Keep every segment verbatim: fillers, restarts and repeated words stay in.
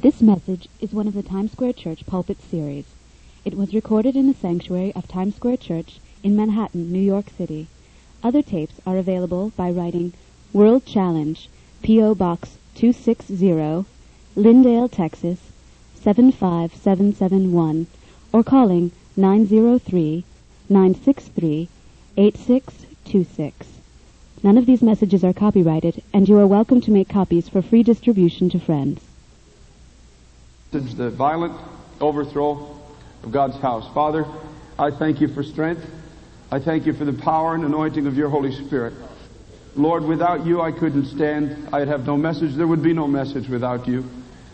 This message is one of the Times Square Church Pulpit Series. It was recorded in the sanctuary of Times Square Church in Manhattan, New York City. Other tapes are available by writing World Challenge, P O. Box two sixty, Lindale, Texas, seven five seven seven one, or calling nine zero three, nine six three, eight six two six. None of these messages are copyrighted, and you are welcome to make copies for free distribution to friends. The violent overthrow of God's house. Father, I thank you for strength. I thank you for the power and anointing of your Holy Spirit. Lord, without you I couldn't stand. I'd have no message. There would be no message without you.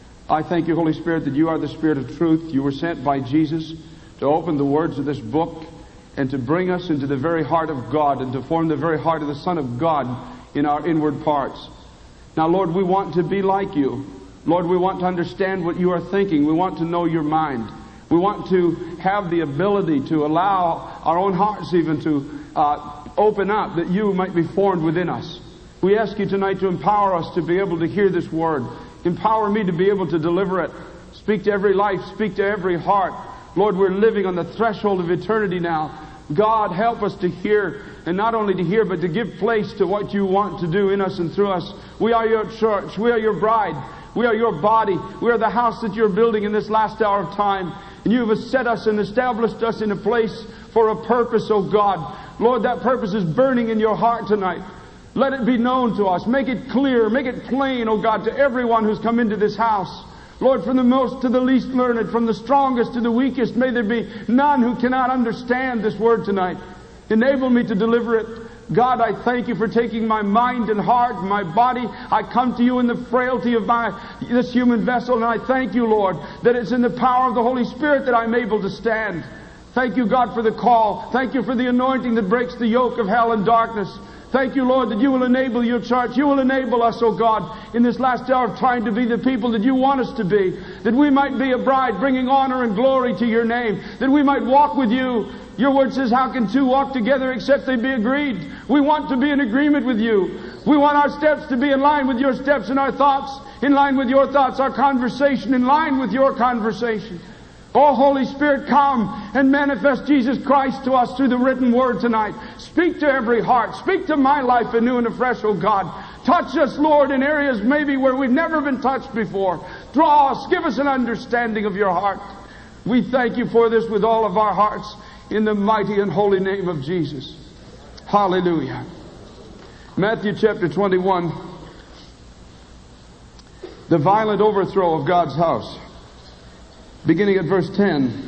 I thank you, Holy Spirit, that you are the Spirit of truth. You were sent by Jesus to open the words of this book and to bring us into the very heart of God and to form the very heart of the Son of God in our inward parts. Now, Lord, we want to be like you. Lord, we want to understand what you are thinking. We want to know your mind. We want to have the ability to allow our own hearts even to uh, open up that you might be formed within us. We ask you tonight to empower us to be able to hear this word. Empower me to be able to deliver it. Speak to every life. Speak to every heart. Lord, we're living on the threshold of eternity now. God, help us to hear, and not only to hear, but to give place to what you want to do in us and through us. We are your church. We are your bride. We are your body. We are the house that you're building in this last hour of time. And you have set us and established us in a place for a purpose, oh God. Lord, that purpose is burning in your heart tonight. Let it be known to us. Make it clear. Make it plain, oh God, to everyone who's come into this house. Lord, from the most to the least learned, from the strongest to the weakest, may there be none who cannot understand this word tonight. Enable me to deliver it. God, I thank you for taking my mind and heart and my body. I come to you in the frailty of my this human vessel, and I thank you, Lord, that it's in the power of the Holy Spirit that I'm able to stand. Thank you, God, for the call. Thank you for the anointing that breaks the yoke of hell and darkness. Thank you, Lord, that you will enable your church. You will enable us, oh God, in this last hour of trying to be the people that you want us to be. That we might be a bride bringing honor and glory to your name. That we might walk with you. Your word says, how can two walk together except they be agreed? We want to be in agreement with you. We want our steps to be in line with your steps and our thoughts in line with your thoughts, our conversation in line with your conversation. Oh, Holy Spirit, come and manifest Jesus Christ to us through the written word tonight. Speak to every heart. Speak to my life anew and afresh, oh God. Touch us, Lord, in areas maybe where we've never been touched before. Draw us. Give us an understanding of your heart. We thank you for this with all of our hearts in the mighty and holy name of Jesus. Hallelujah. Matthew chapter twenty-one. The violent overthrow of God's house. Beginning at verse ten.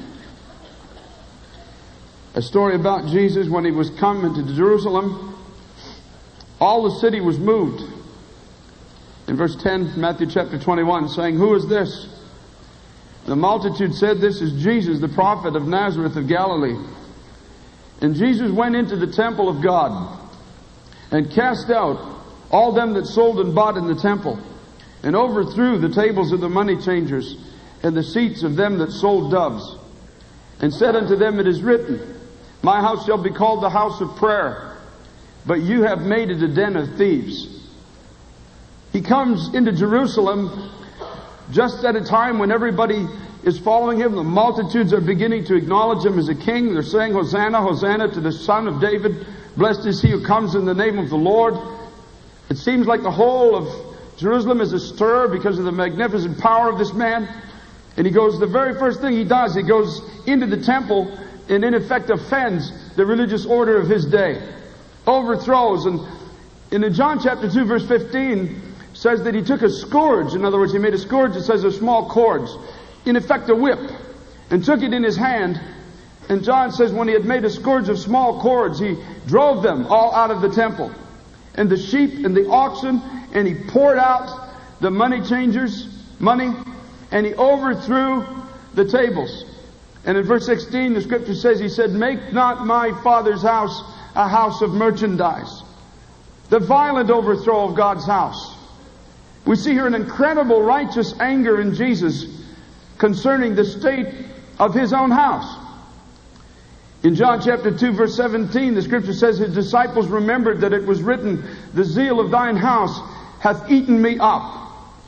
A story about Jesus when he was coming to Jerusalem. All the city was moved. In verse ten, Matthew chapter twenty-one, saying, "Who is this?" The multitude said, "This is Jesus, the prophet of Nazareth of Galilee." And Jesus went into the temple of God and cast out all them that sold and bought in the temple, and overthrew the tables of the money changers and the seats of them that sold doves, and said unto them, "It is written, My house shall be called the house of prayer, but you have made it a den of thieves." He comes into Jerusalem just at a time when everybody is following him. The multitudes are beginning to acknowledge him as a king. They're saying, "Hosanna, Hosanna to the Son of David. Blessed is he who comes in the name of the Lord." It seems like the whole of Jerusalem is astir because of the magnificent power of this man. And he goes, the very first thing he does, he goes into the temple and in effect offends the religious order of his day. Overthrows. And in John chapter two verse fifteen says that he took a scourge. In other words, he made a scourge, it says, of small cords. In effect a whip. And took it in his hand. And John says when he had made a scourge of small cords, he drove them all out of the temple. And the sheep and the oxen. And he poured out the money changers' money. And he overthrew the tables. And in verse sixteen, the scripture says, he said, "Make not my Father's house a house of merchandise." The violent overthrow of God's house. We see here an incredible righteous anger in Jesus concerning the state of his own house. In John chapter two verse seventeen, the scripture says, his disciples remembered that it was written, "The zeal of thine house hath eaten me up."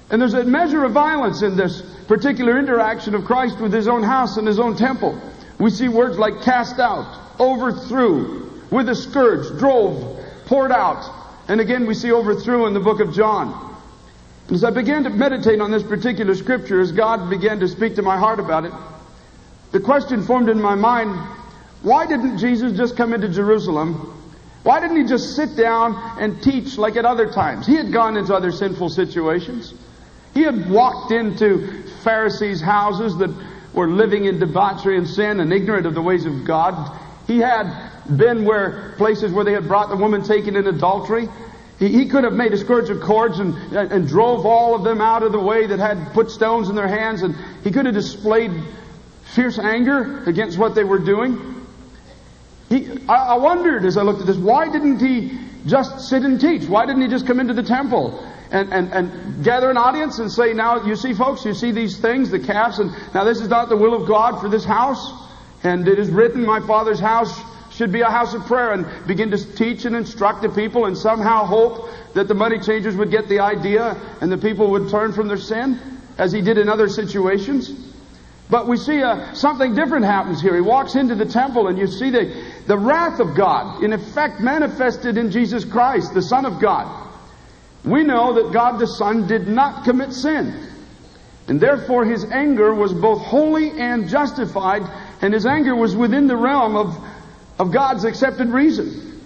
And there's a measure of violence in this particular interaction of Christ with His own house and His own temple. We see words like cast out, overthrew, with a scourge, drove, poured out. And again we see overthrew in the book of John. As I began to meditate on this particular scripture, as God began to speak to my heart about it, the question formed in my mind, why didn't Jesus just come into Jerusalem? Why didn't He just sit down and teach like at other times? He had gone into other sinful situations. He had walked into Pharisees' houses that were living in debauchery and sin and ignorant of the ways of God. He had been where places where they had brought the woman taken in adultery. He, he could have made a scourge of cords and, and, and drove all of them out of the way that had put stones in their hands. And He could have displayed fierce anger against what they were doing. He, I, I wondered as I looked at this, why didn't He just sit and teach? Why didn't He just come into the temple and, and, and gather an audience and say, now you see folks, you see these things, the calves, and now this is not the will of God for this house. And it is written, my Father's house should be a house of prayer, and begin to teach and instruct the people and somehow hope that the money changers would get the idea and the people would turn from their sin as He did in other situations. But we see uh, something different happens here. He walks into the temple and you see the, the wrath of God in effect manifested in Jesus Christ, the Son of God. We know that God the Son did not commit sin. And therefore His anger was both holy and justified, and His anger was within the realm of, of God's accepted reason.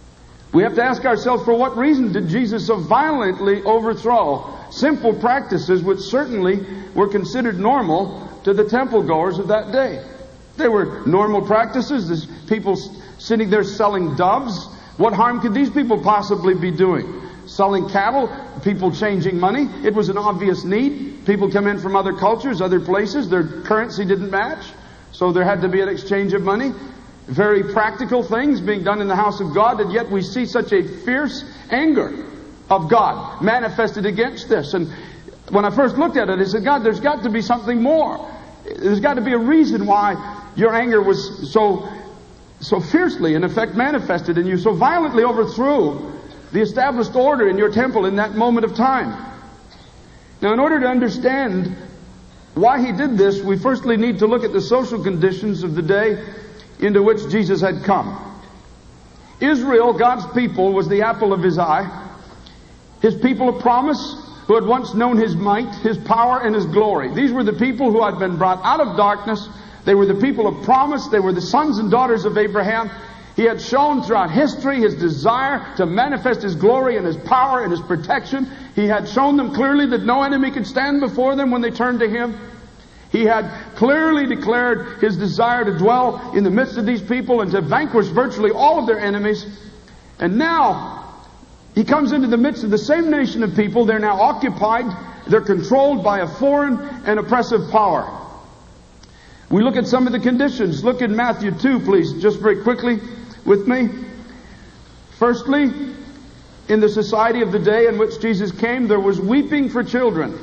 We have to ask ourselves, for what reason did Jesus so violently overthrow simple practices which certainly were considered normal to the temple goers of that day? They were normal practices. There's people sitting there selling doves. What harm could these people possibly be doing? Selling cattle, people changing money. It was an obvious need. People come in from other cultures, other places. Their currency didn't match, so there had to be an exchange of money. Very practical things being done in the house of God, and yet we see such a fierce anger of God manifested against this. And when I first looked at it, I said, God, there's got to be something more. There's got to be a reason why your anger was so so fiercely, in effect, manifested, and you so violently overthrew the established order in your temple in that moment of time. Now, in order to understand why He did this, we firstly need to look at the social conditions of the day into which Jesus had come. Israel, God's people, was the apple of His eye. His people of promise, who had once known His might, His power, and His glory. These were the people who had been brought out of darkness. They were the people of promise. They were the sons and daughters of Abraham. He had shown throughout history His desire to manifest His glory and His power and His protection. He had shown them clearly that no enemy could stand before them when they turned to Him. He had clearly declared His desire to dwell in the midst of these people and to vanquish virtually all of their enemies. And now He comes into the midst of the same nation of people. They're now occupied. They're controlled by a foreign and oppressive power. We look at some of the conditions. Look at Matthew two, please, just very quickly with me. Firstly, in the society of the day in which Jesus came, there was weeping for children.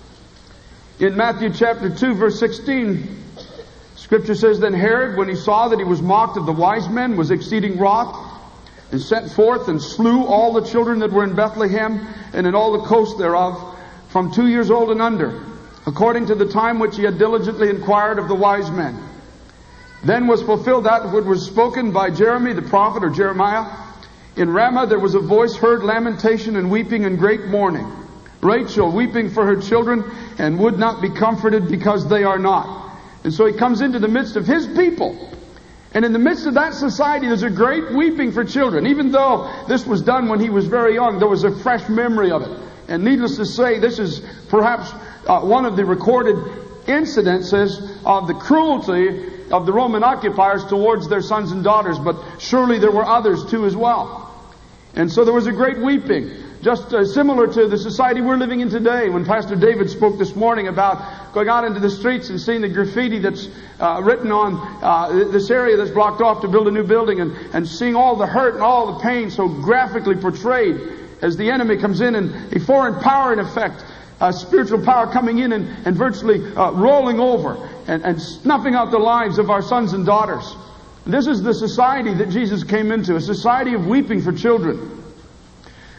In Matthew chapter two, verse sixteen, Scripture says, Then Herod, when he saw that he was mocked of the wise men, was exceeding wroth, and sent forth and slew all the children that were in Bethlehem and in all the coast thereof, from two years old and under, according to the time which he had diligently inquired of the wise men. Then was fulfilled that which was spoken by Jeremy the prophet, or Jeremiah. In Ramah there was a voice heard, lamentation and weeping and great mourning. Rachel weeping for her children, and would not be comforted because they are not. And so He comes into the midst of His people. And in the midst of that society, there's a great weeping for children. Even though this was done when He was very young, there was a fresh memory of it. And needless to say, this is perhaps uh, one of the recorded incidences of the cruelty of the Roman occupiers towards their sons and daughters. But surely there were others too as well. And so there was a great weeping. Just uh, similar to the society we're living in today. When Pastor David spoke this morning about going out into the streets and seeing the graffiti that's uh, written on uh, this area that's blocked off to build a new building, and, and seeing all the hurt and all the pain so graphically portrayed as the enemy comes in, and a foreign power in effect, a spiritual power coming in and, and virtually uh, rolling over and, and snuffing out the lives of our sons and daughters. This is the society that Jesus came into, a society of weeping for children.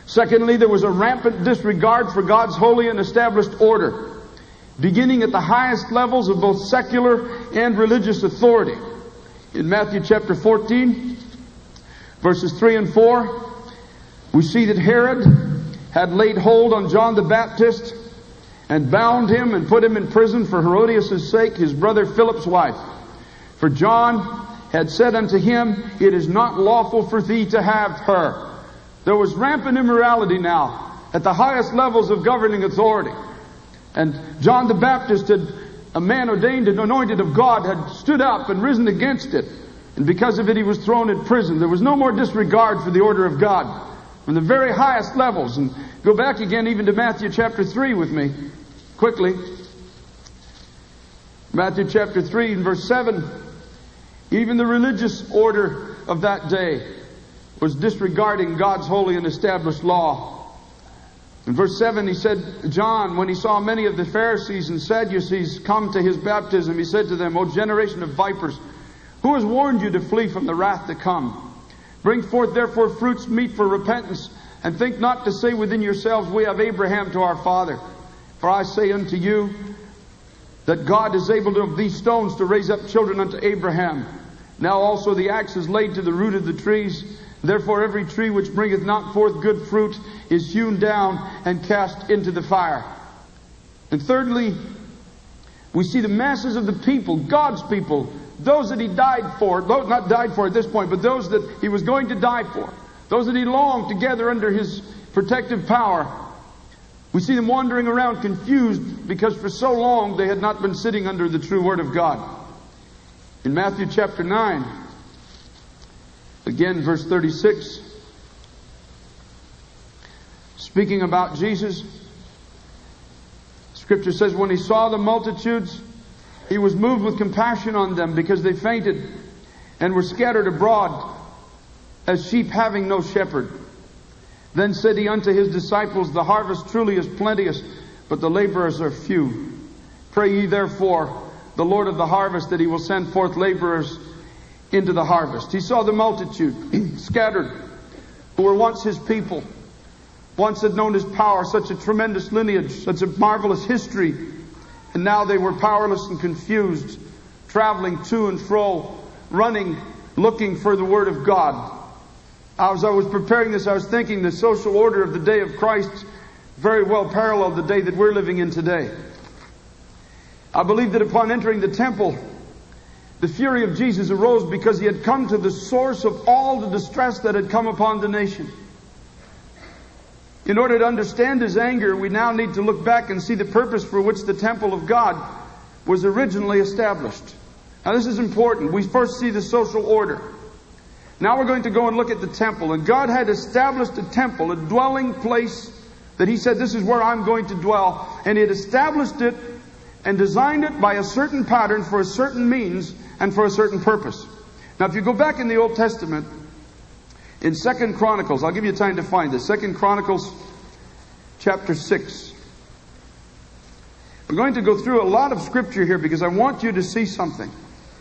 Secondly, there was a rampant disregard for God's holy and established order, beginning at the highest levels of both secular and religious authority. In Matthew chapter fourteen, verses three and four, we see that Herod had laid hold on John the Baptist and bound him and put him in prison for Herodias' sake, his brother Philip's wife. For John had said unto him, It is not lawful for thee to have her. There was rampant immorality now at the highest levels of governing authority. And John the Baptist, had, a man ordained and anointed of God, had stood up and risen against it. And because of it, he was thrown in prison. There was no more disregard for the order of God from the very highest levels. And go back again even to Matthew chapter three with me, quickly. Matthew chapter three and verse seven. Even the religious order of that day was disregarding God's holy and established law. In verse seven, he said, John, when he saw many of the Pharisees and Sadducees come to his baptism, he said to them, O generation of vipers, who has warned you to flee from the wrath to come? Bring forth therefore fruits meet for repentance, and think not to say within yourselves, We have Abraham to our father. For I say unto you, that God is able to, of these stones to raise up children unto Abraham. Now also the axe is laid to the root of the trees. Therefore every tree which bringeth not forth good fruit is hewn down and cast into the fire. And thirdly, we see the masses of the people, God's people, those that he died for, those not died for at this point, but those that he was going to die for, those that he longed to gather under his protective power. We see them wandering around confused because for so long they had not been sitting under the true Word of God. In Matthew chapter nine, again verse thirty-six, speaking about Jesus, Scripture says, when he saw the multitudes, he was moved with compassion on them because they fainted and were scattered abroad as sheep having no shepherd. Then said he unto his disciples, The harvest truly is plenteous, but the laborers are few. Pray ye therefore the Lord of the harvest that he will send forth laborers into the harvest. He saw the multitude scattered, who were once his people, once had known his power, such a tremendous lineage, such a marvelous history, and now they were powerless and confused, traveling to and fro, running, looking for the Word of God. As I was preparing this, I was thinking the social order of the day of Christ very well paralleled the day that we're living in today. I believe that upon entering the temple, the fury of Jesus arose because he had come to the source of all the distress that had come upon the nation. In order to understand his anger, we now need to look back and see the purpose for which the temple of God was originally established. Now this is important. We first see the social order. Now we're going to go and look at the temple. And God had established a temple, a dwelling place that he said, this is where I'm going to dwell. And he had established it and designed it by a certain pattern for a certain means and for a certain purpose. Now if you go back in the Old Testament, in Second Chronicles, I'll give you time to find this. Second Chronicles chapter six. We're going to go through a lot of scripture here because I want you to see something.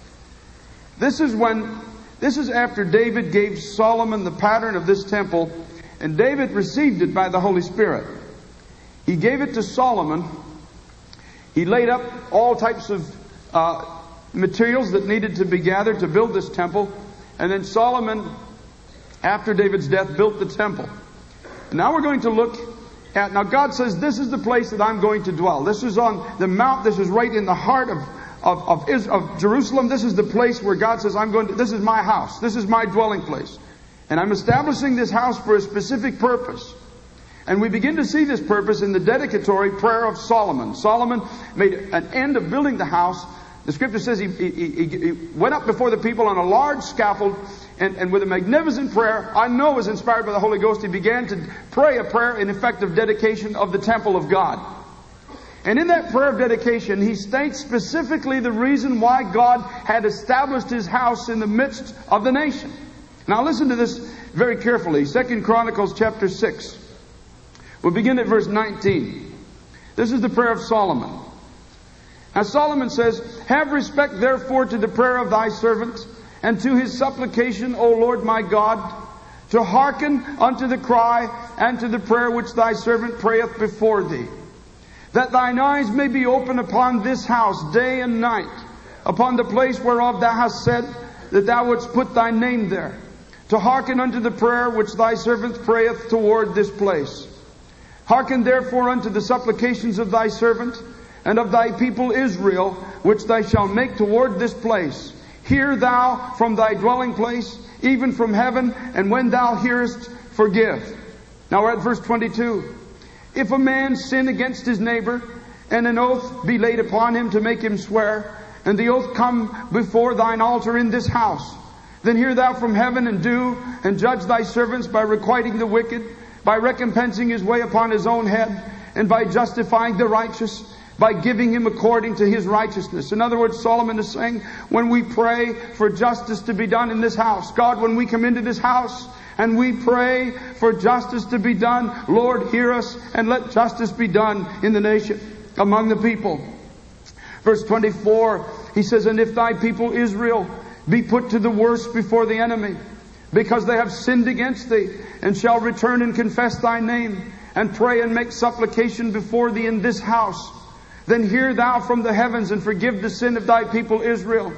This is when, this is after David gave Solomon the pattern of this temple, and David received it by the Holy Spirit. He gave it to Solomon. He laid up all types of uh, materials that needed to be gathered to build this temple. And then Solomon, after David's death, built the temple. Now we're going to look at, now God says, this is the place that I'm going to dwell. This is on the mount. This is right in the heart of, of, of, Israel, of Jerusalem. This is the place where God says, I'm going to, this is my house. This is my dwelling place. And I'm establishing this house for a specific purpose. And we begin to see this purpose in the dedicatory prayer of Solomon. Solomon made an end of building the house. The scripture says he, he, he, he went up before the people on a large scaffold, and, and with a magnificent prayer, I know was inspired by the Holy Ghost, he began to pray a prayer in effect of dedication of the temple of God. And in that prayer of dedication, he states specifically the reason why God had established his house in the midst of the nation. Now listen to this very carefully. Second Chronicles chapter six. We'll begin at verse nineteen. This is the prayer of Solomon. Now Solomon says, Have respect therefore to the prayer of thy servant, and to his supplication, O Lord my God, to hearken unto the cry and to the prayer which thy servant prayeth before thee. That thine eyes may be open upon this house day and night, upon the place whereof thou hast said that thou wouldst put thy name there, to hearken unto the prayer which thy servant prayeth toward this place. Hearken therefore unto the supplications of thy servant and of thy people Israel, which thou shalt make toward this place. Hear thou from thy dwelling place, even from heaven, and when thou hearest, forgive. Now we're at verse twenty-two. If a man sin against his neighbor, and an oath be laid upon him to make him swear, and the oath come before thine altar in this house, then hear thou from heaven, and do, and judge thy servants by requiting the wicked, by recompensing his way upon his own head, and by justifying the righteous, by giving him according to his righteousness. In other words, Solomon is saying, when we pray for justice to be done in this house, God, when we come into this house and we pray for justice to be done, Lord, hear us and let justice be done in the nation, among the people. Verse twenty-four, he says, and if thy people Israel be put to the worst before the enemy, because they have sinned against thee, and shall return and confess thy name, and pray and make supplication before thee in this house, then hear thou from the heavens, and forgive the sin of thy people Israel,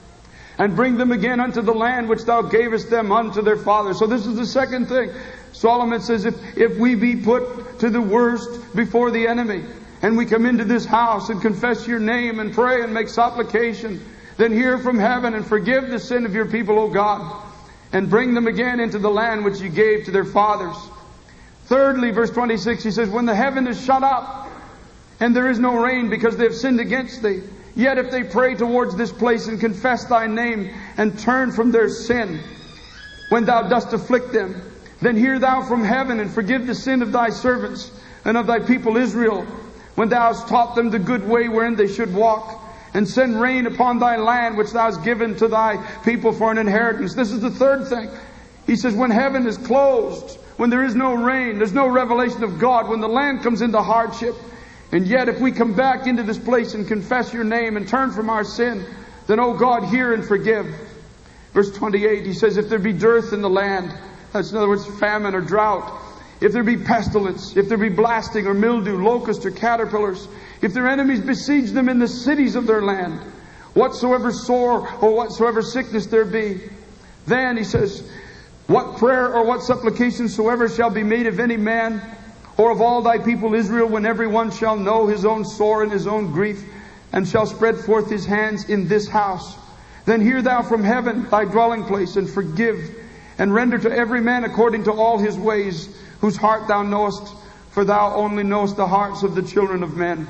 and bring them again unto the land which thou gavest them unto their fathers. So this is the second thing. Solomon says, if, if we be put to the worst before the enemy, and we come into this house and confess your name and pray and make supplication, then hear from heaven and forgive the sin of your people, O God, and bring them again into the land which you gave to their fathers. Thirdly, verse twenty-six, he says, when the heaven is shut up, and there is no rain because they have sinned against thee, yet if they pray towards this place and confess thy name and turn from their sin, when thou dost afflict them, then hear thou from heaven and forgive the sin of thy servants and of thy people Israel, when thou hast taught them the good way wherein they should walk, and send rain upon thy land which thou hast given to thy people for an inheritance. This is the third thing. He says, when heaven is closed, when there is no rain, there's no revelation of God, when the land comes into hardship, and yet if we come back into this place and confess your name and turn from our sin, then, O God, hear and forgive. Verse twenty-eight, he says, if there be dearth in the land, that's in other words famine or drought, if there be pestilence, if there be blasting or mildew, locust or caterpillars, if their enemies besiege them in the cities of their land, whatsoever sore or whatsoever sickness there be, then, he says, what prayer or what supplication soever shall be made of any man or of all thy people Israel, when every one shall know his own sore and his own grief, and shall spread forth his hands in this house, then hear thou from heaven thy dwelling place, and forgive, and render to every man according to all his ways, whose heart thou knowest, for thou only knowest the hearts of the children of men,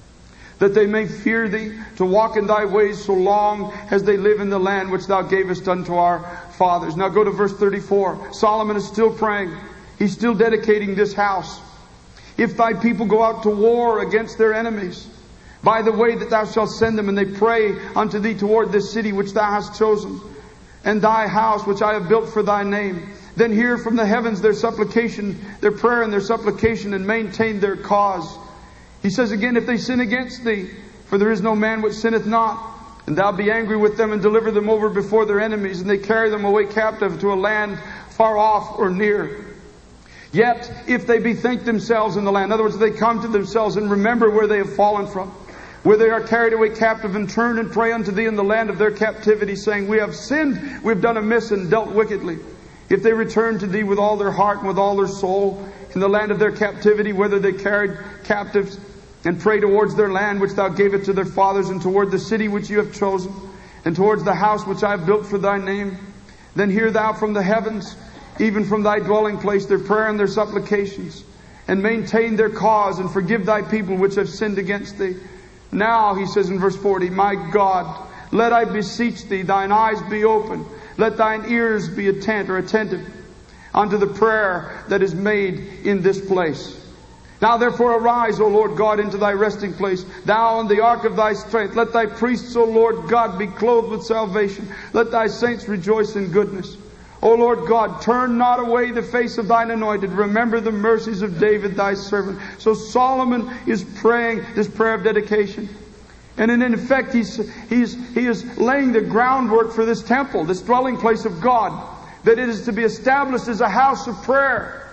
that they may fear thee, to walk in thy ways so long as they live in the land which thou gavest unto our fathers. Now go to verse thirty-four. Solomon is still praying. He's still dedicating this house. If thy people go out to war against their enemies, by the way that thou shalt send them, and they pray unto thee toward this city which thou hast chosen, and thy house which I have built for thy name, then hear from the heavens their supplication, their prayer and their supplication, and maintain their cause. He says again, if they sin against thee, for there is no man which sinneth not, and thou be angry with them and deliver them over before their enemies, and they carry them away captive to a land far off or near. Yet, if they bethink themselves in the land, in other words, if they come to themselves and remember where they have fallen from, where they are carried away captive, and turn and pray unto thee in the land of their captivity, saying, we have sinned, we have done amiss and dealt wickedly. If they return to thee with all their heart and with all their soul in the land of their captivity, whether they carried captives, and pray towards their land which thou gavest to their fathers, and toward the city which you have chosen, and towards the house which I have built for thy name, then hear thou from the heavens, even from thy dwelling place, their prayer and their supplications, and maintain their cause, and forgive thy people which have sinned against thee. Now, he says in verse forty, my God, let I beseech thee, thine eyes be open, let thine ears be attent or attentive unto the prayer that is made in this place. Now therefore arise, O Lord God, into thy resting place, thou and the ark of thy strength. Let thy priests, O Lord God, be clothed with salvation. Let thy saints rejoice in goodness. O Lord God, turn not away the face of thine anointed. Remember the mercies of David thy servant. So Solomon is praying this prayer of dedication. And in effect, he's, he's, he is laying the groundwork for this temple, this dwelling place of God, that it is to be established as a house of prayer.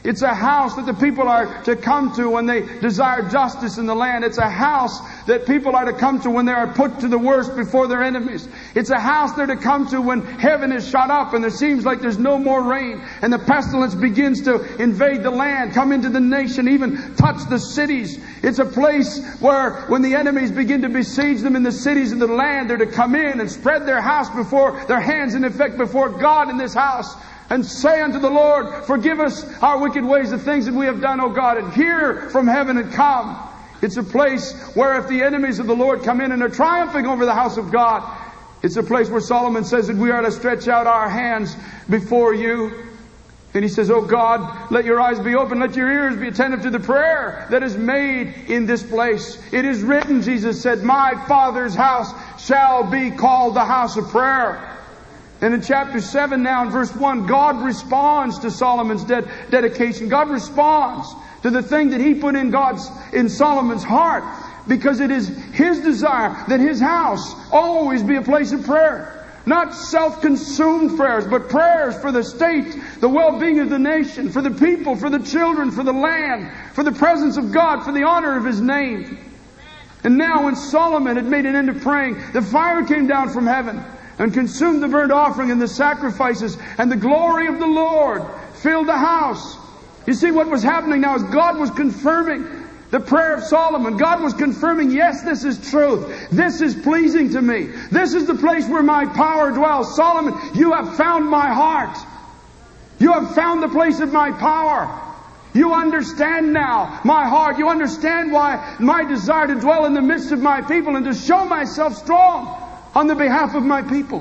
It's a house that the people are to come to when they desire justice in the land. It's a house that people are to come to when they are put to the worst before their enemies. It's a house they're to come to when heaven is shut up and there seems like there's no more rain and the pestilence begins to invade the land, come into the nation, even touch the cities. It's a place where when the enemies begin to besiege them in the cities and the land, they're to come in and spread their house before their hands, in effect before God in this house, and say unto the Lord, forgive us our wicked ways, the things that we have done, O God, and hear from heaven and come. It's a place where if the enemies of the Lord come in and are triumphing over the house of God, it's a place where Solomon says that we are to stretch out our hands before you. And he says, oh God, let your eyes be open, let your ears be attentive to the prayer that is made in this place. It is written, Jesus said, my Father's house shall be called the house of prayer. And in chapter seven now in verse one, God responds to Solomon's ded- dedication. God responds to the thing that He put in God's, in Solomon's heart. Because it is His desire that His house always be a place of prayer. Not self-consumed prayers, but prayers for the state, the well-being of the nation, for the people, for the children, for the land, for the presence of God, for the honor of His name. And now when Solomon had made an end of praying, the fire came down from heaven and consumed the burnt offering and the sacrifices, and the glory of the Lord filled the house. You see, what was happening now is God was confirming the prayer of Solomon. God was confirming, yes, this is truth. This is pleasing to me. This is the place where my power dwells. Solomon, you have found my heart. You have found the place of my power. You understand now my heart. You understand why my desire to dwell in the midst of my people and to show myself strong on the behalf of my people.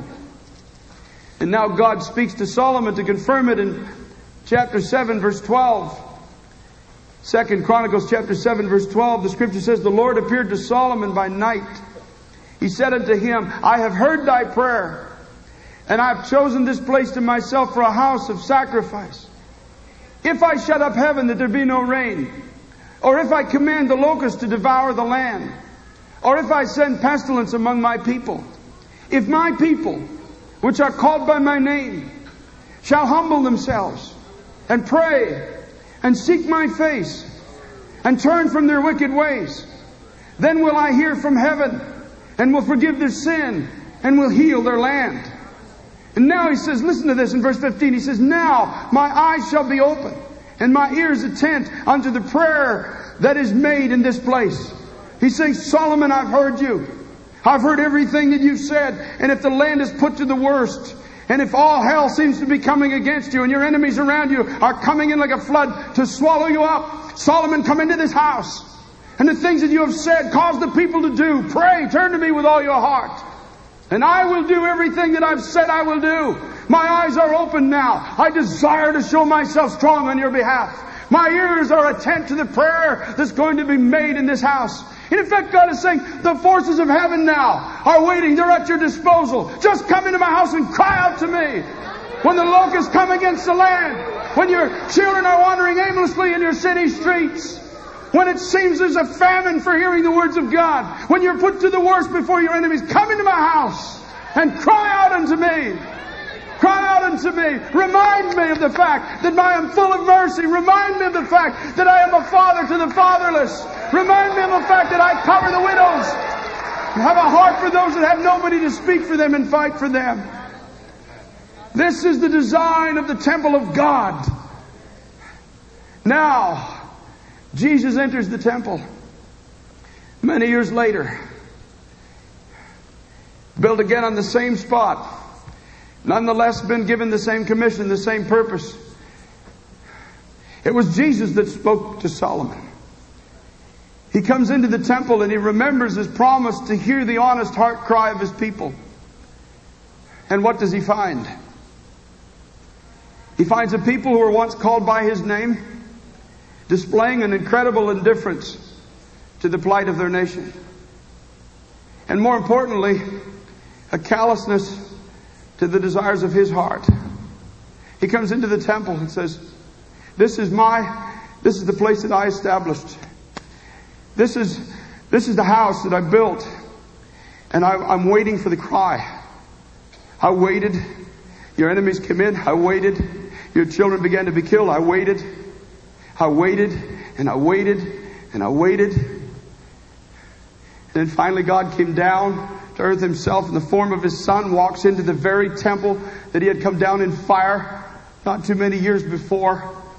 And now God speaks to Solomon to confirm it in chapter seven, verse twelve. Second Chronicles chapter seven, verse twelve. The scripture says, the Lord appeared to Solomon by night. He said unto him, I have heard thy prayer, and I have chosen this place to myself for a house of sacrifice. If I shut up heaven that there be no rain, or if I command the locusts to devour the land, or if I send pestilence among my people, if my people, which are called by my name, shall humble themselves and pray and seek my face and turn from their wicked ways, then will I hear from heaven and will forgive their sin and will heal their land. And now he says, listen to this in verse fifteen. He says, now my eyes shall be open and my ears attent unto the prayer that is made in this place. He's saying, Solomon, I've heard you. I've heard everything that you've said. And if the land is put to the worst, and if all hell seems to be coming against you, and your enemies around you are coming in like a flood to swallow you up, Solomon, come into this house. And the things that you have said, cause the people to do. Pray, turn to me with all your heart. And I will do everything that I've said I will do. My eyes are open now. I desire to show myself strong on your behalf. My ears are attent to the prayer that's going to be made in this house. In effect, God is saying, the forces of heaven now are waiting. They're at your disposal. Just come into my house and cry out to me. When the locusts come against the land, when your children are wandering aimlessly in your city streets, when it seems there's a famine for hearing the words of God, when you're put to the worst before your enemies, come into my house and cry out unto me. Cry out unto me. Remind me of the fact that I am full of mercy. Remind me of the fact that I am a father to the fatherless. Remind me of the fact that I cover the widows and have a heart for those that have nobody to speak for them and fight for them. This is the design of the temple of God. Now, Jesus enters the temple many years later, built again on the same spot. Nonetheless, been given the same commission, the same purpose. It was Jesus that spoke to Solomon. He comes into the temple and he remembers his promise to hear the honest heart cry of his people. And what does he find? He finds a people who were once called by his name, displaying an incredible indifference to the plight of their nation. And more importantly, a callousness to the desires of his heart. He comes into the temple and says, this is my, this is the place that I established. This is, this is the house that I built. And I, I'm waiting for the cry. I waited. Your enemies came in. I waited. Your children began to be killed. I waited. I waited and I waited and I waited. And then finally God came down to earth himself in the form of his son, walks into the very temple that he had come down in fire not too many years before.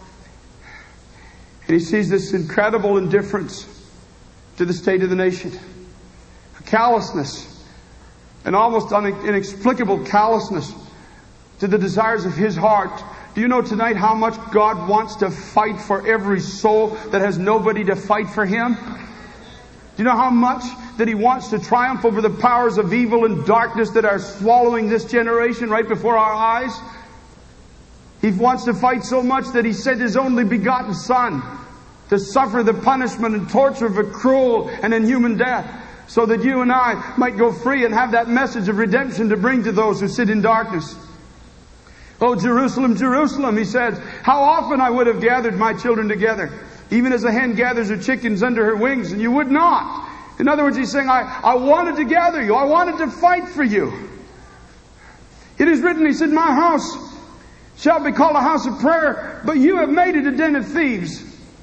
And he sees this incredible indifference to the state of the nation. A callousness, an almost inexplicable callousness to the desires of his heart. Do you know tonight how much God wants to fight for every soul that has nobody to fight for him? Do you know how much that he wants to triumph over the powers of evil and darkness that are swallowing this generation right before our eyes? He wants to fight so much that he sent his only begotten Son to suffer the punishment and torture of a cruel and inhuman death, so that you and I might go free and have that message of redemption to bring to those who sit in darkness. Oh, Jerusalem, Jerusalem, he says, how often I would have gathered my children together, even as a hen gathers her chickens under her wings, and you would not. In other words, he's saying, I, I wanted to gather you. I wanted to fight for you. It is written, he said, my house shall be called a house of prayer, but you have made it a den of thieves.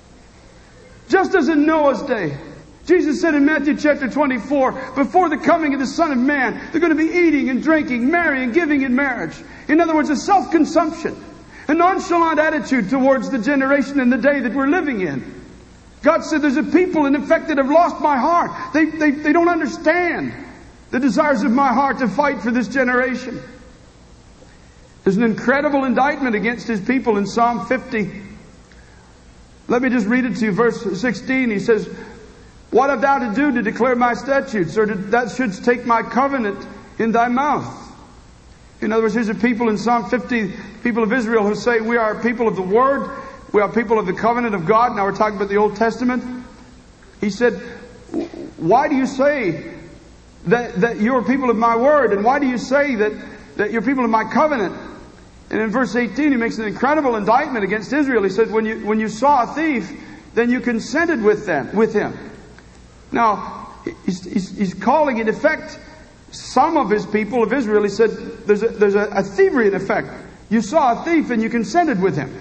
Just as in Noah's day. Jesus said in Matthew chapter twenty-four, before the coming of the Son of Man, they're going to be eating and drinking, marrying, giving in marriage. In other words, a self-consumption, a nonchalant attitude towards the generation and the day that we're living in. God said there's a people in effect that have lost my heart. They, they, they don't understand the desires of my heart to fight for this generation. There's an incredible indictment against his people in Psalm fifty. Let me just read it to you. Verse sixteen, he says, what have thou to do to declare my statutes, or to, that shouldst take my covenant in thy mouth? In other words, here's a people in Psalm fifty, people of Israel who say, we are people of the Word, we are people of the covenant of God. Now we're talking about the Old Testament. He said, why do you say that, that you're people of my Word? And why do you say that, that you're people of my covenant? And in verse eighteen, he makes an incredible indictment against Israel. He said, when you, when you saw a thief, then you consented with them, with him. Now, he's, he's, he's calling in effect some of his people of Israel. He said, there's a, there's a, a thievery in effect. You saw a thief and you consented with him.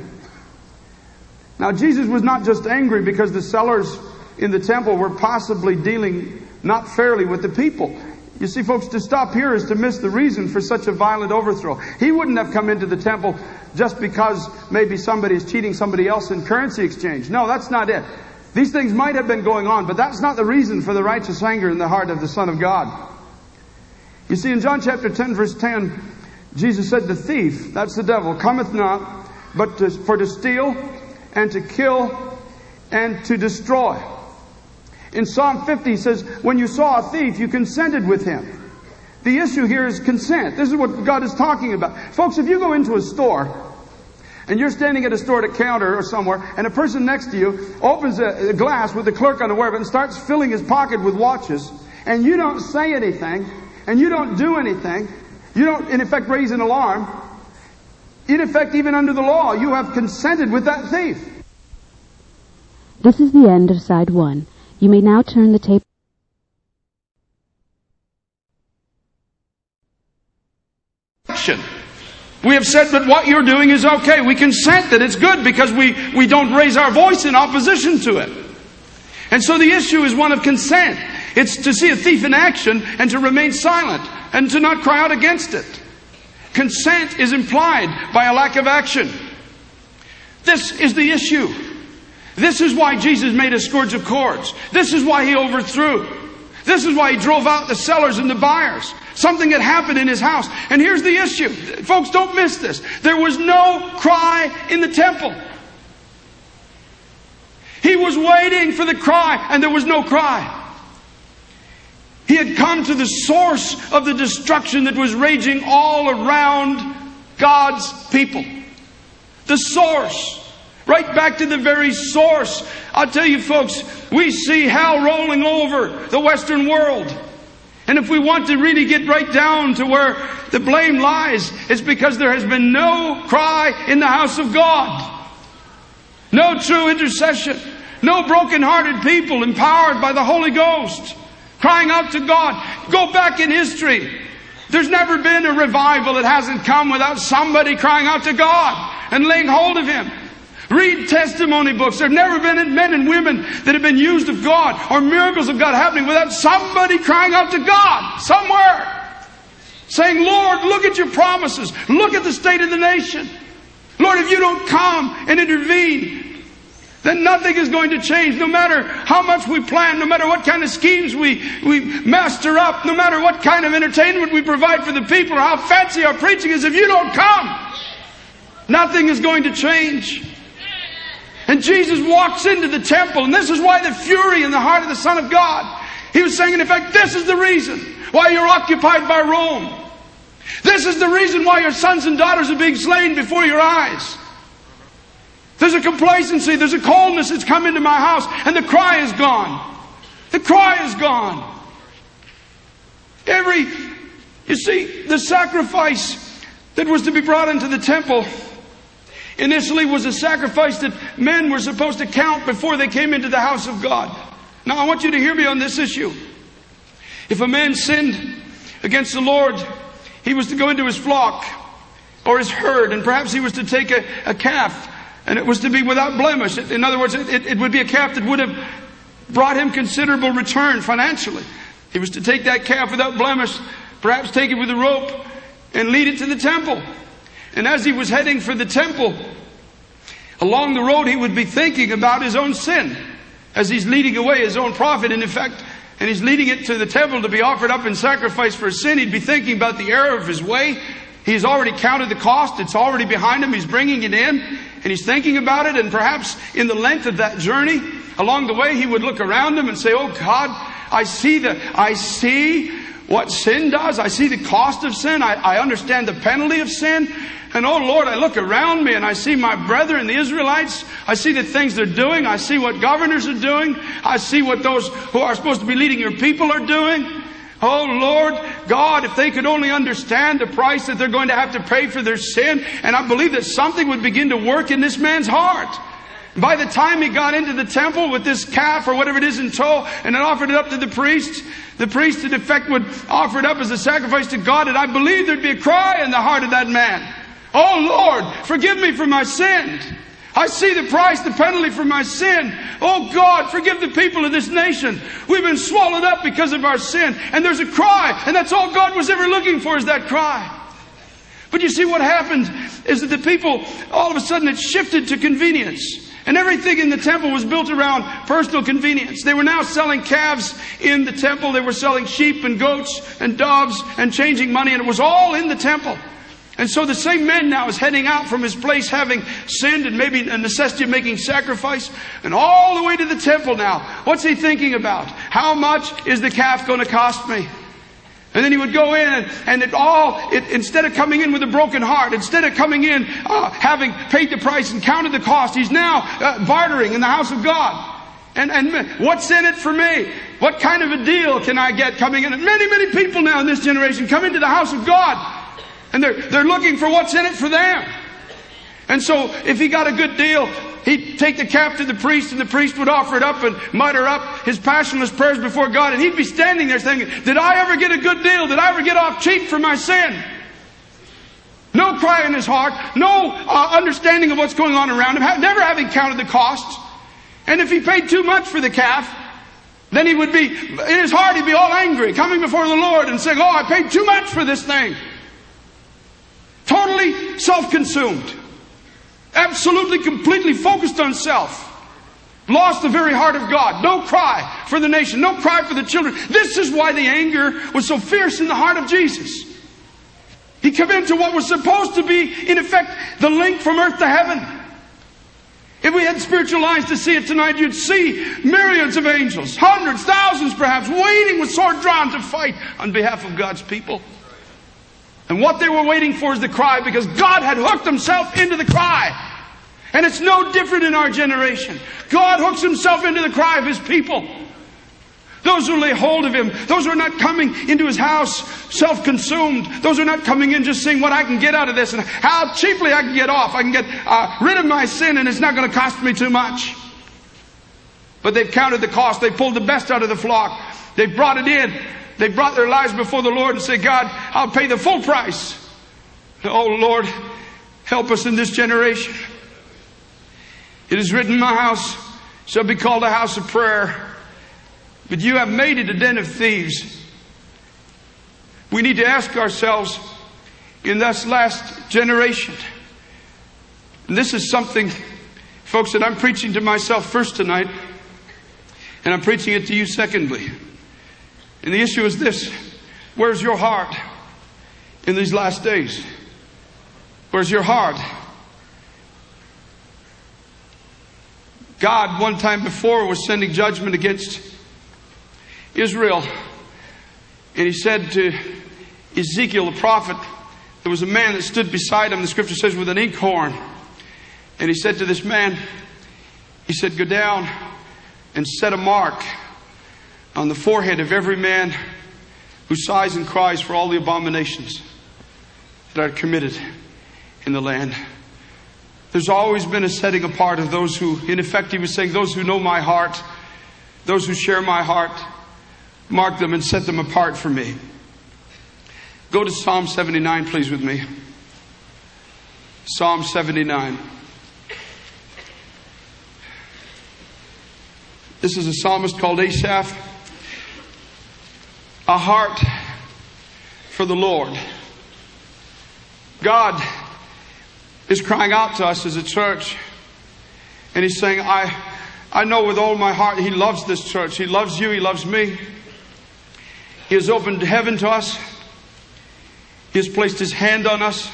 Now, Jesus was not just angry because the sellers in the temple were possibly dealing not fairly with the people. You see, folks, to stop here is to miss the reason for such a violent overthrow. He wouldn't have come into the temple just because maybe somebody is cheating somebody else in currency exchange. No, that's not it. These things might have been going on, but that's not the reason for the righteous anger in the heart of the Son of God. You see, in John chapter ten, verse ten, Jesus said, the thief, that's the devil, cometh not, but to, for to steal and to kill and to destroy. In Psalm fifty, he says, when you saw a thief, you consented with him. The issue here is consent. This is what God is talking about. Folks, if you go into a store, and you're standing at a store at a counter or somewhere, and a person next to you opens a, a glass with the clerk unaware of it and starts filling his pocket with watches, and you don't say anything, and you don't do anything, you don't, in effect, raise an alarm, in effect, even under the law, you have consented with that thief. This is the end of side one. You may now turn the tape. We have said that what you're doing is okay. We consent that it's good because we, we don't raise our voice in opposition to it. And so the issue is one of consent. It's to see a thief in action and to remain silent and to not cry out against it. Consent is implied by a lack of action. This is the issue. This is why Jesus made a scourge of cords. This is why he overthrew. This is why he drove out the sellers and the buyers. Something had happened in his house. And here's the issue. Folks, don't miss this. There was no cry in the temple. He was waiting for the cry, and there was no cry. He had come to the source of the destruction that was raging all around God's people. The source. Right back to the very source. I'll tell you folks, we see hell rolling over the Western world. And if we want to really get right down to where the blame lies, it's because there has been no cry in the house of God. No true intercession. No broken-hearted people empowered by the Holy Ghost crying out to God. Go back in history. There's never been a revival that hasn't come without somebody crying out to God and laying hold of Him. Read testimony books. There have never been men and women that have been used of God or miracles of God happening without somebody crying out to God somewhere. Saying, Lord, look at your promises. Look at the state of the nation. Lord, if you don't come and intervene, then nothing is going to change. No matter how much we plan, no matter what kind of schemes we, we master up, no matter what kind of entertainment we provide for the people or how fancy our preaching is, if you don't come, nothing is going to change. And Jesus walks into the temple, and this is why the fury in the heart of the Son of God. He was saying, in effect, this is the reason why you're occupied by Rome. This is the reason why your sons and daughters are being slain before your eyes. There's a complacency, there's a coldness that's come into my house, and the cry is gone. The cry is gone. Every, you see, the sacrifice that was to be brought into the temple initially was a sacrifice that men were supposed to count before they came into the house of God. Now I want you to hear me on this issue. If a man sinned against the Lord, he was to go into his flock or his herd, and perhaps he was to take a, a calf, and it was to be without blemish. In other words, it, it would be a calf that would have brought him considerable return financially. He was to take that calf without blemish, perhaps take it with a rope, and lead it to the temple. And as he was heading for the temple, along the road he would be thinking about his own sin as he's leading away his own prophet. And in fact, and he's leading it to the temple to be offered up in sacrifice for his sin. He'd be thinking about the error of his way. He's already counted the cost. It's already behind him. He's bringing it in, and he's thinking about it. And perhaps in the length of that journey, along the way, he would look around him and say, oh God, I see the, I see what sin does. I see the cost of sin. I, I understand the penalty of sin. And oh Lord, I look around me and I see my brethren, the Israelites. I see the things they're doing. I see what governors are doing. I see what those who are supposed to be leading your people are doing. Oh Lord God, if they could only understand the price that they're going to have to pay for their sin. And I believe that something would begin to work in this man's heart. By the time he got into the temple with this calf or whatever it is in tow and then offered it up to the priest, the priest in effect would offer it up as a sacrifice to God. And I believe there'd be a cry in the heart of that man. Oh Lord, forgive me for my sins. I see the price, the penalty for my sin. Oh God, forgive the people of this nation. We've been swallowed up because of our sin. And there's a cry, and that's all God was ever looking for, is that cry. But you see, what happened is that the people, all of a sudden, it shifted to convenience. And everything in the temple was built around personal convenience. They were now selling calves in the temple. They were selling sheep and goats and doves and changing money. And it was all in the temple. And so the same man now is heading out from his place, having sinned and maybe a necessity of making sacrifice, and all the way to the temple now. What's he thinking about? How much is the calf going to cost me? And then he would go in and, and it all, it, instead of coming in with a broken heart, instead of coming in uh, having paid the price and counted the cost, he's now uh, bartering in the house of God. And, and what's in it for me? What kind of a deal can I get coming in? And many, many people now in this generation come into the house of God. And they're, they're looking for what's in it for them. And so if he got a good deal, he'd take the calf to the priest, and the priest would offer it up and mutter up his passionless prayers before God. And he'd be standing there thinking, did I ever get a good deal? Did I ever get off cheap for my sin? No cry in his heart. No uh, understanding of what's going on around him. Never having counted the costs. And if he paid too much for the calf, then he would be, in his heart, he'd be all angry, coming before the Lord and saying, oh, I paid too much for this thing. Totally self-consumed. Absolutely, completely focused on self. Lost the very heart of God. No cry for the nation. No cry for the children. This is why the anger was so fierce in the heart of Jesus. He came into what was supposed to be, in effect, the link from earth to heaven. If we had spiritual eyes to see it tonight, you'd see myriads of angels, hundreds, thousands perhaps, waiting with sword drawn to fight on behalf of God's people. And what they were waiting for is the cry, because God had hooked himself into the cry. And it's no different in our generation. God hooks himself into the cry of his people. Those who lay hold of him, those who are not coming into his house self-consumed, those who are not coming in just saying what I can get out of this and how cheaply I can get off. I can get uh, rid of my sin and it's not going to cost me too much. But they've counted the cost. They've pulled the best out of the flock. They've brought it in. They brought their lives before the Lord and said, God, I'll pay the full price. Oh Lord, help us in this generation. It is written, my house shall be called a house of prayer, but you have made it a den of thieves. We need to ask ourselves in this last generation, and this is something, folks, that I'm preaching to myself first tonight, and I'm preaching it to you secondly. And the issue is this: where's your heart in these last days? Where's your heart? God, one time before, was sending judgment against Israel. And He said to Ezekiel, the prophet, there was a man that stood beside him, the scripture says, with an inkhorn. And He said to this man, He said, go down and set a mark on the forehead of every man who sighs and cries for all the abominations that are committed in the land. There's always been a setting apart of those who, in effect, He was saying, those who know my heart, those who share my heart, mark them and set them apart for me. Go to Psalm seventy-nine, please, with me. Psalm seventy-nine. This is a psalmist called Asaph. A heart for the Lord. God is crying out to us as a church. And He's saying, I, I know with all my heart He loves this church. He loves you. He loves me. He has opened heaven to us. He has placed His hand on us.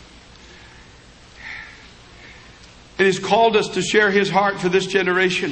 And He's called us to share His heart for this generation.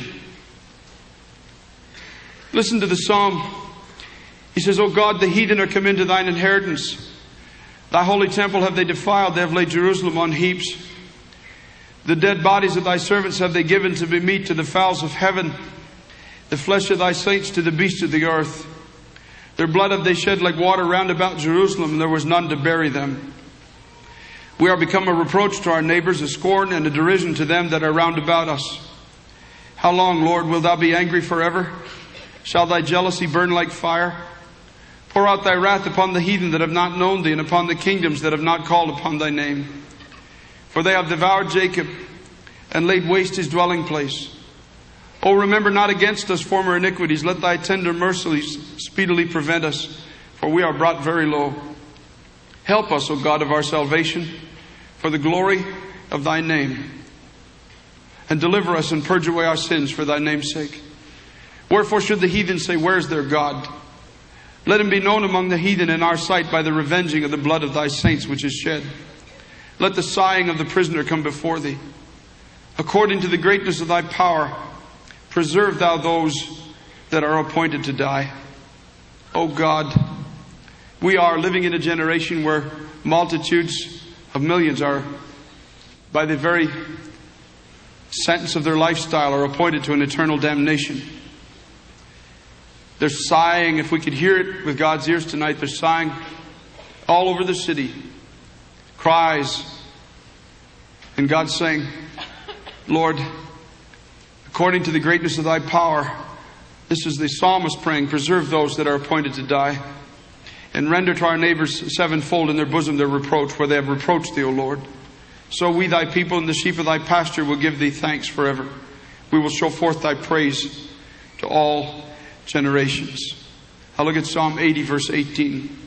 Listen to the psalm. He says, O God, the heathen are come into thine inheritance. Thy holy temple have they defiled. They have laid Jerusalem on heaps. The dead bodies of thy servants have they given to be meat to the fowls of heaven. The flesh of thy saints to the beasts of the earth. Their blood have they shed like water round about Jerusalem, and there was none to bury them. We are become a reproach to our neighbors, a scorn and a derision to them that are round about us. How long, Lord, wilt thou be angry forever? Shall thy jealousy burn like fire? Pour out thy wrath upon the heathen that have not known thee, and upon the kingdoms that have not called upon thy name. For they have devoured Jacob, and laid waste his dwelling place. O remember not against us former iniquities. Let thy tender mercies speedily prevent us, for we are brought very low. Help us, O God of our salvation, for the glory of thy name. And deliver us and purge away our sins for thy name's sake. Wherefore should the heathen say, where is their God? Let him be known among the heathen in our sight by the revenging of the blood of thy saints which is shed. Let the sighing of the prisoner come before thee. According to the greatness of thy power, preserve thou those that are appointed to die. O God, we are living in a generation where multitudes of millions are, by the very sentence of their lifestyle, are appointed to an eternal damnation. They're sighing, if we could hear it with God's ears tonight, they're sighing all over the city. Cries. And God's saying, Lord, according to the greatness of thy power, this is the psalmist praying, preserve those that are appointed to die, and render to our neighbors sevenfold in their bosom their reproach, for they have reproached thee, O Lord. So we, thy people, and the sheep of thy pasture will give thee thanks forever. We will show forth thy praise to all generations. I'll look at Psalm eighty, verse eighteen.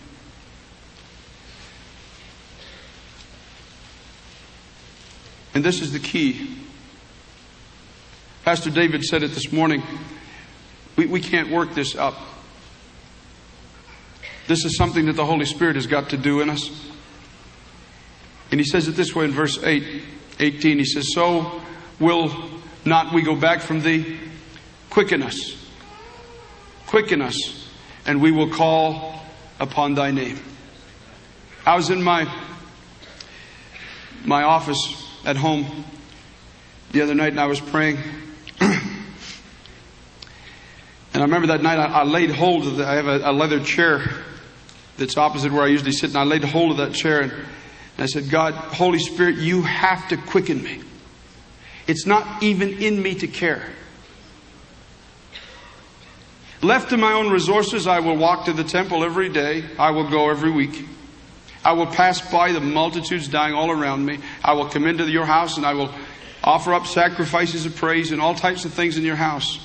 And this is the key. Pastor David said it this morning. We, we can't work this up. This is something that the Holy Spirit has got to do in us. And he says it this way in verse eight, eighteen. He says, so will not we go back from thee? Quicken us. Quicken us, and we will call upon thy name. I was in my my office at home the other night, and I was praying. And I remember that night I, I laid hold of the, I have a, a leather chair that's opposite where I usually sit, and I laid hold of that chair, and, and I said, God, Holy Spirit, you have to quicken me. It's not even in me to care. Left to my own resources, I will walk to the temple every day. I will go every week. I will pass by the multitudes dying all around me. I will come into your house and I will Offer up sacrifices of praise and all types of things in your house.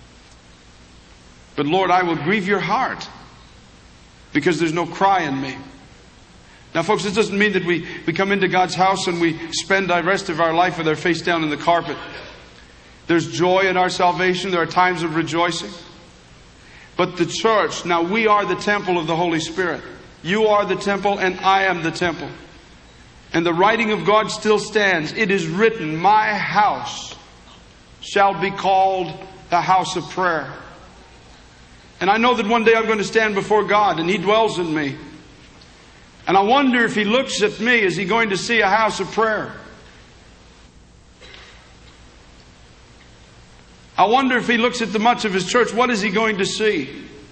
But Lord, I will grieve your heart because there's no cry in me. Now folks, this doesn't mean that we, we come into God's house and we spend the rest of our life with our face down in the carpet. There's joy in our salvation. There are times of rejoicing. But the church, now we are the temple of the Holy Spirit. You are the temple and I am the temple. And the writing of God still stands. It is written, my house shall be called the house of prayer. And I know that one day I'm going to stand before God and He dwells in me. And I wonder if He looks at me, is He going to see a house of prayer? I wonder if He looks at the much of His church, what is He going to see?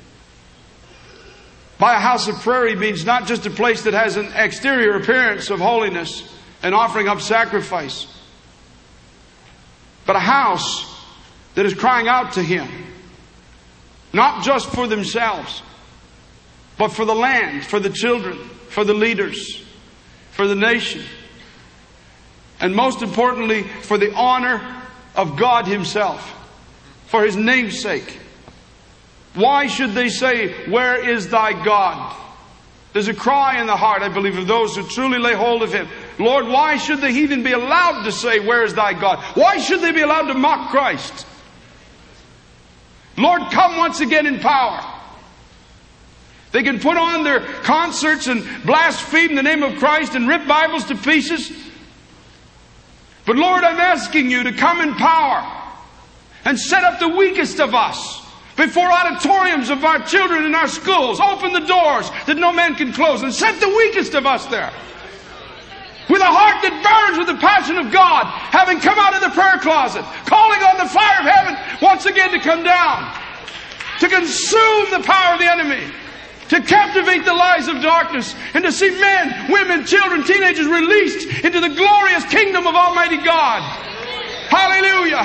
By a house of prayer, He means not just a place that has an exterior appearance of holiness and offering up sacrifice, but a house that is crying out to Him, not just for themselves, but for the land, for the children, for the leaders, for the nation, and most importantly, for the honor of God Himself, for His name's sake. Why should they say, where is thy God? There's a cry in the heart, I believe, of those who truly lay hold of Him. Lord, why should the heathen be allowed to say, where is thy God? Why should they be allowed to mock Christ? Lord, come once again in power. They can put on their concerts and blaspheme the name of Christ and rip Bibles to pieces. But Lord, I'm asking you to come in power and set up the weakest of us before auditoriums of our children in our schools. Open the doors that no man can close and set the weakest of us there. With a heart that burns with the passion of God, having come out of the prayer closet, calling on the fire of heaven once again to come down, to consume the power of the enemy, to captivate the lies of darkness, and to see men, women, children, teenagers released into the glorious kingdom of Almighty God. Hallelujah!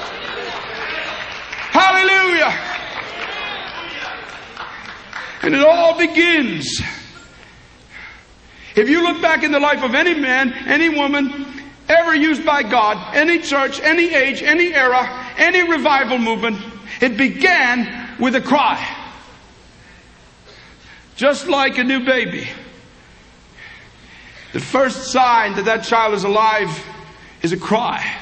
Hallelujah! And it all begins. If you look back in the life of any man, any woman, ever used by God, any church, any age, any era, any revival movement, it began with a cry. Just like a new baby. The first sign that that child is alive is a cry.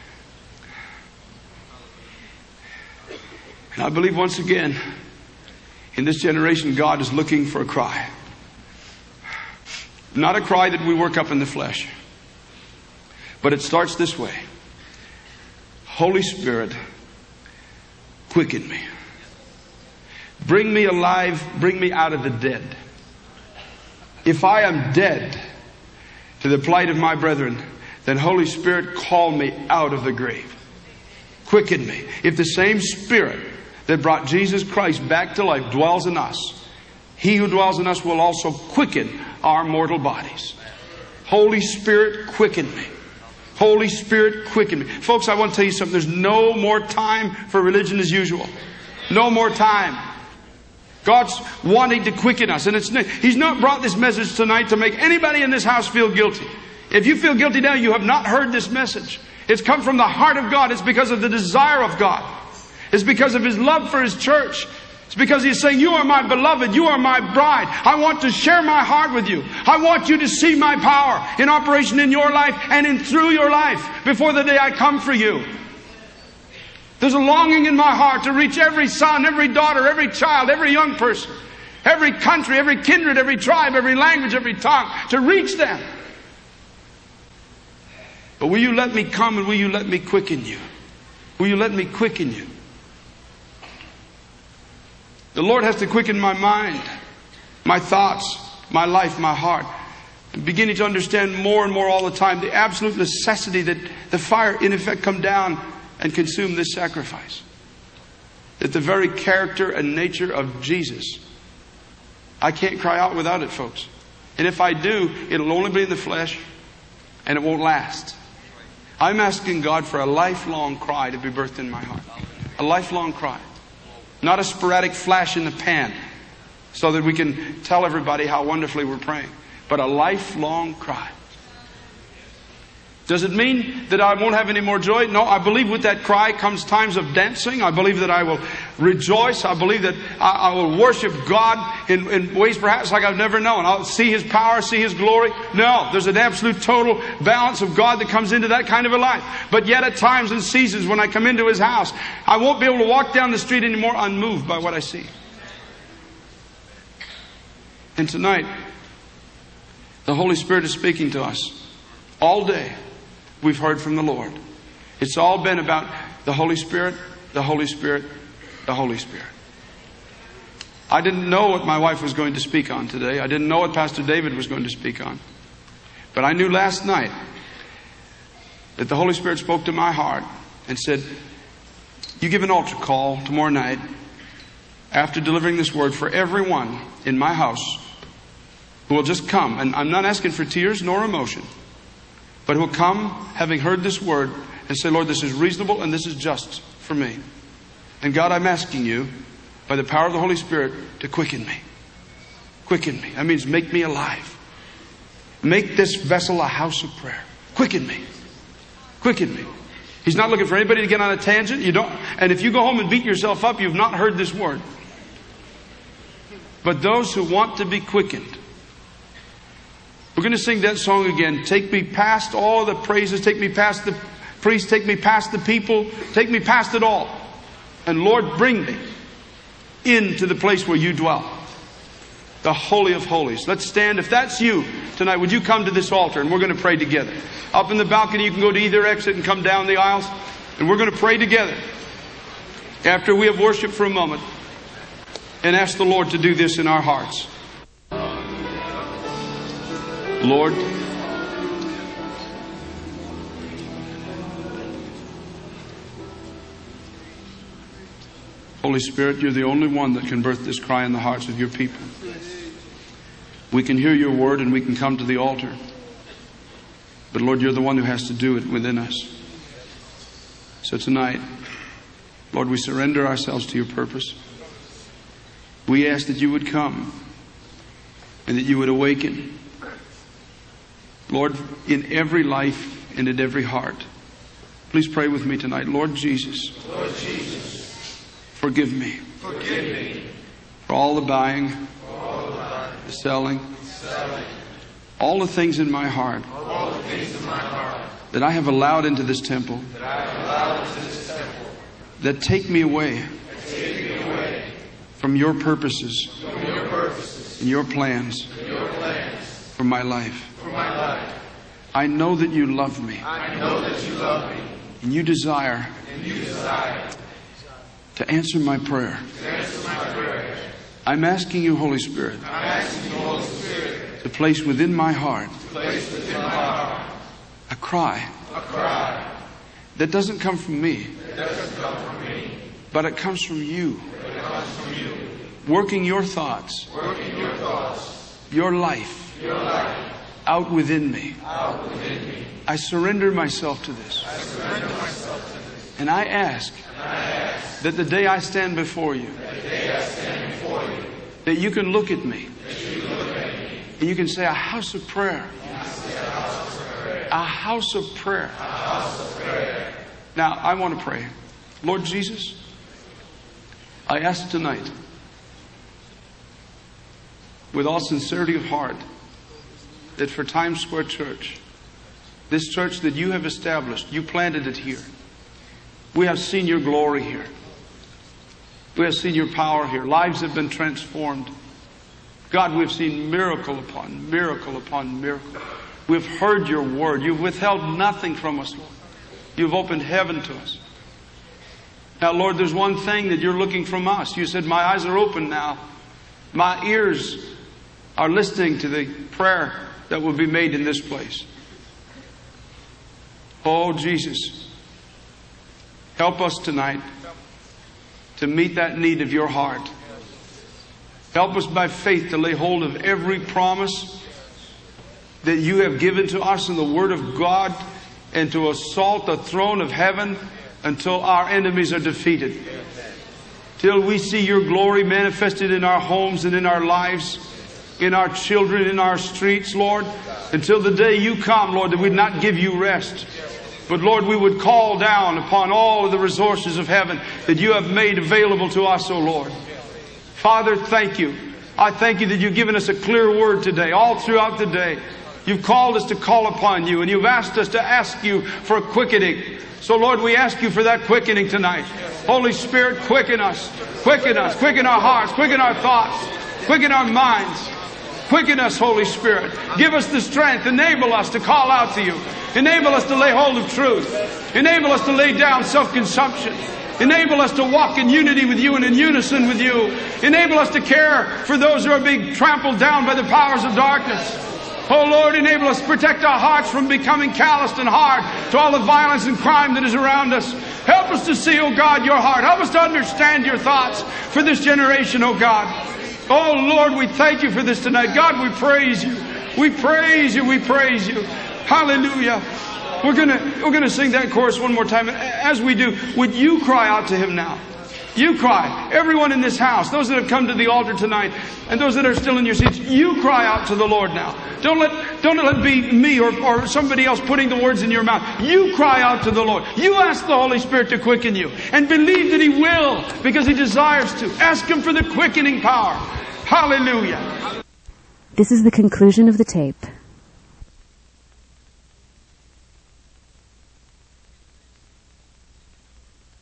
And I believe once again, in this generation, God is looking for a cry. Not a cry that we work up in the flesh. But it starts this way. Holy Spirit, quicken me. Bring me alive. Bring me out of the dead. If I am dead to the plight of my brethren, then Holy Spirit, call me out of the grave. Quicken me. If the same Spirit that brought Jesus Christ back to life dwells in us, He who dwells in us will also quicken our mortal bodies. Holy Spirit, quicken me. Holy Spirit, quicken me. Folks, I want to tell you something. There's no more time for religion as usual. No more time. God's wanting to quicken us. And it's He's not brought this message tonight to make anybody in this house feel guilty. If you feel guilty now, you have not heard this message. It's come from the heart of God. It's because of the desire of God. It's because of His love for His church. It's because He's saying, you are my beloved. You are my bride. I want to share my heart with you. I want you to see my power in operation in your life and in through your life before the day I come for you. There's a longing in my heart to reach every son, every daughter, every child, every young person, every country, every kindred, every tribe, every language, every tongue, to reach them. But will you let me come and will you let me quicken you? Will you let me quicken you? The Lord has to quicken my mind, my thoughts, my life, my heart. I'm beginning to understand more and more all the time the absolute necessity that the fire in effect come down and consume this sacrifice. That the very character and nature of Jesus, I can't cry out without it, folks. And if I do, it'll only be in the flesh and it won't last. I'm asking God for a lifelong cry to be birthed in my heart. A lifelong cry. Not a sporadic flash in the pan so that we can tell everybody how wonderfully we're praying. But a lifelong cry. Does it mean that I won't have any more joy? No, I believe with that cry comes times of dancing. I believe that I will rejoice. I believe that I, I will worship God in, in ways perhaps like I've never known. I'll see His power, see His glory. No, there's an absolute total balance of God that comes into that kind of a life. But yet at times and seasons when I come into His house, I won't be able to walk down the street anymore unmoved by what I see. And tonight, the Holy Spirit is speaking to us all day. We've heard from the Lord. It's all been about the Holy Spirit, the Holy Spirit, the Holy Spirit. I didn't know what my wife was going to speak on today. I didn't know what Pastor David was going to speak on. But I knew last night that the Holy Spirit spoke to my heart and said, you give an altar call tomorrow night after delivering this word for everyone in my house who will just come. And I'm not asking for tears nor emotion. But who will come having heard this word and say, Lord, this is reasonable and this is just for me. And God, I'm asking you, by the power of the Holy Spirit, to quicken me. Quicken me. That means make me alive. Make this vessel a house of prayer. Quicken me. Quicken me. He's not looking for anybody to get on a tangent. You don't. And if you go home and beat yourself up, you've not heard this word. But those who want to be quickened, we're going to sing that song again. Take me past all the praises. Take me past the priests. Take me past the people. Take me past it all. And Lord, bring me into the place where you dwell. The Holy of Holies. Let's stand. If that's you tonight, would you come to this altar and we're going to pray together. Up in the balcony, you can go to either exit and come down the aisles. And we're going to pray together. After we have worshiped for a moment. And ask the Lord to do this in our hearts. Lord, Holy Spirit, you're the only one that can birth this cry in the hearts of your people. We can hear your word and we can come to the altar. But Lord, you're the one who has to do it within us. So tonight, Lord, we surrender ourselves to your purpose. We ask that you would come and that you would awaken, Lord, in every life and in every heart. Please pray with me tonight. Lord Jesus, Lord Jesus, forgive me, forgive me for all the buying, for all the, buying, the selling, selling, all the things in my heart, all the things in my heart that I have allowed into this temple, that I have allowed into this temple, that take me away, that take me away from your purposes, from your purposes, and your plans, and your plans for my life. for my life. I know that you love me, I know that you love me, and you desire and you desire to answer my prayer. to answer my prayer. I'm asking you, Holy Spirit, I'm asking you, Holy Spirit, to place within my heart to place within my heart a cry a cry that doesn't come from me, that doesn't come from me, but it comes from you, but it comes from you, working your thoughts, working your thoughts, your life your life out within me. out within me. I surrender myself to this. I surrender myself to this. And I ask And I ask that the day I stand before you, that the day I stand before you, that you can look at me that you look at me, and you can say, a house of prayer. A house of prayer. a house of prayer. Now, I want to pray. Lord Jesus, I ask tonight, with all sincerity of heart, that for Times Square Church, this church that you have established, you planted it here. We have seen your glory here. We have seen your power here. Lives have been transformed. God, we've seen miracle upon miracle upon miracle. We've heard your word. You've withheld nothing from us, Lord. You've opened heaven to us. Now, Lord, there's one thing that you're looking from us. You said, my eyes are open now. My ears are listening to the prayer that will be made in this place. Oh, Jesus, help us tonight to meet that need of your heart. Help us by faith to lay hold of every promise that you have given to us in the Word of God and to assault the throne of heaven until our enemies are defeated. Till we see your glory manifested in our homes and in our lives. in our children, in our streets, Lord, until the day you come, Lord, that we'd not give you rest. But Lord, we would call down upon all of the resources of heaven that you have made available to us, O Lord. Father, thank you. I thank you that you've given us a clear word today, all throughout the day. You've called us to call upon you, and you've asked us to ask you for a quickening. So Lord, we ask you for that quickening tonight. Holy Spirit, quicken us. Quicken us. Quicken our hearts. Quicken our thoughts. Quicken our minds. Quicken us, Holy Spirit. Give us the strength. Enable us to call out to you. Enable us to lay hold of truth. Enable us to lay down self-consumption. Enable us to walk in unity with you and in unison with you. Enable us to care for those who are being trampled down by the powers of darkness. Oh Lord, enable us to protect our hearts from becoming calloused and hard to all the violence and crime that is around us. Help us to see, oh God, your heart. Help us to understand your thoughts for this generation, oh God. Oh Lord, we thank you for this tonight. God, we praise you. We praise you. We praise you. Hallelujah. We're gonna, we're gonna sing that chorus one more time. And as we do, would you cry out to him now? You cry. Everyone in this house, those that have come to the altar tonight, and those that are still in your seats, you cry out to the Lord now. Don't let, don't let it be me or, or somebody else putting the words in your mouth. You cry out to the Lord. You ask the Holy Spirit to quicken you. And believe that He will, because He desires to. Ask Him for the quickening power. Hallelujah. This is the conclusion of the tape.